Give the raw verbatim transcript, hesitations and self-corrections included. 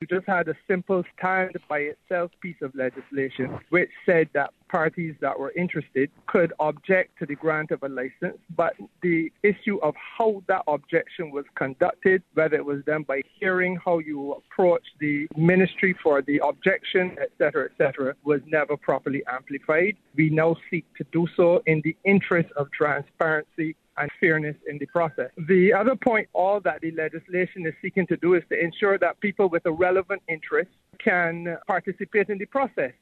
just had a simple stand by itself piece of legislation which said that parties that were interested could object to the grant of a license, but the issue of how that objection was conducted, whether it was done by hearing, how you approach the ministry for the objection, et cetera, et cetera, was never properly amplified. We now seek to do so in the interest of transparency and fairness in the process. The other point, all that the legislation is seeking to do is to ensure that people with a relevant interest can participate in the process.